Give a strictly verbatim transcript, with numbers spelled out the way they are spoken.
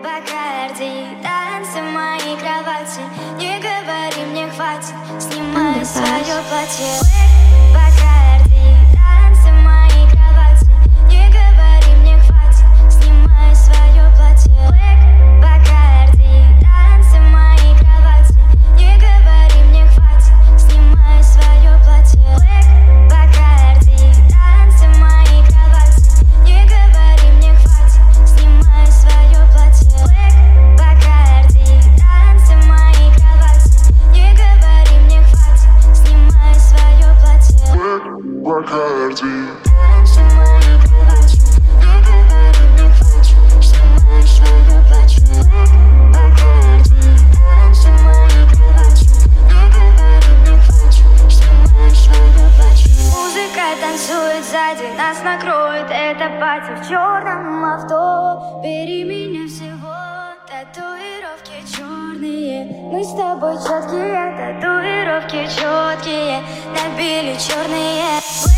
Бакарди, танцы в моей кровати. Не говори, мне хватит, снимай свое платье. Бакарди, танцы в моей кровати. Не говори, мне хватит, снимай свое платье. Бакарди, танцы в моей кровати. Не говори, мне хватит, снимай свое платье. Бакарди, танцы в моей кровати. Не говори, мне хватит, снимай свое платье. Бакарди, танцы в моей кровати. Не говори, мне хватит, снимай свое платье. Бакарди, танцы в моей кровати. Не говори, мне хватит, снимай свое платье. Бакарди, танцы в моей кровати. Не говори, мне хватит, снимай свое платье. Музыка танцует сзади, нас накроет это пати в черном авто. Бери меня всего, татуировки черные. Мы с тобой четкие, татуировки четкие. Набили черные.